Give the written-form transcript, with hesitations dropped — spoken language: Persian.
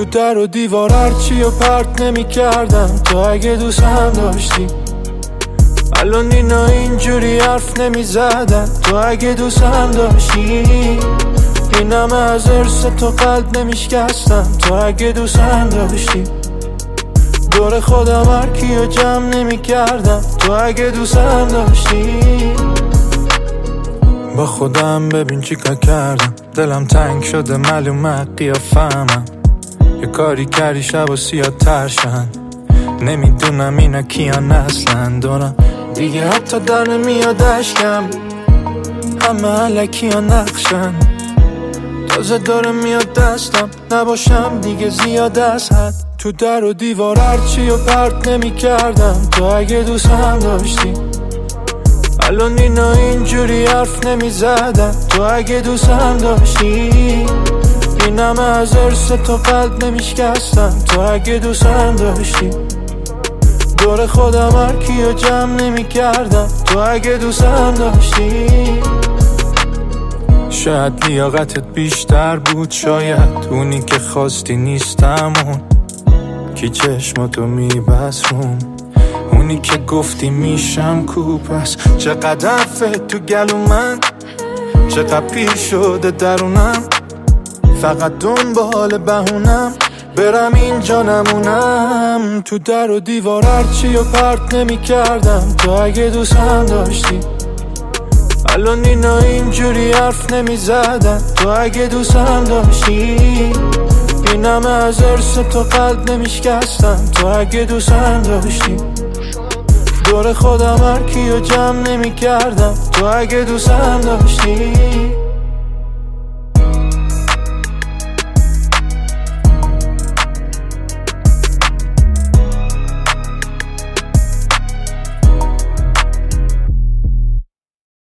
تو در و دیوار هرچی و پرت نمی کردم تو اگه دوستم داشتی. الان اینا اینجوری حرف نمی زدن تو اگه دوستم داشتی. اینم از ارث تو قلب نمی شکستم تو اگه دوستم داشتی. دور خودم هرکی و جمع نمی کردم تو اگه دوستم داشتی. با خودم ببین چی کار کردم، دلم تنگ شده معلومه قیافه‌مم. یه کاری کردی شب و سیاه ترشن، نمیدونم اینا کیان اصلا. دارم دیگه حتی در نمیاد اشکم، همه علکی ها نقشن. تازه داره میاد دستم نباشم دیگه زیاد از حد. تو در و دیوار هرچی و پرت نمی کردم تو اگه دوستم داشتی. الان اینا اینجوری حرف نمی زدن تو اگه دوستم داشتی. اینم از ارث تو قلب نمی شکستم تو اگه دوستم داشتی. دور خودم هرکی و جمع نمی کردم تو اگه دوستم داشتی. شاید لیاقتت بیشتر بود، شاید اونی که خواستی نیستم، اون کی چشماتو میبسون، اونی که گفتی میشم کوپس. چقدر حرفت تو گلو من، چقدر پیر شده درونم، فقط دنبال بهونم برم اینجا نمونم. تو در و دیوار هرچی و پرت نمی کردم تو اگه دوستم داشتی. الان اینا اینجوری حرف نمی زدن تو اگه دوستم داشتی. اینم از ارث تو قلب نمی شکستم تو اگه دوستم داشتی. دور خودم هرکی و جمع نمی کردم تو اگه دوستم داشتی.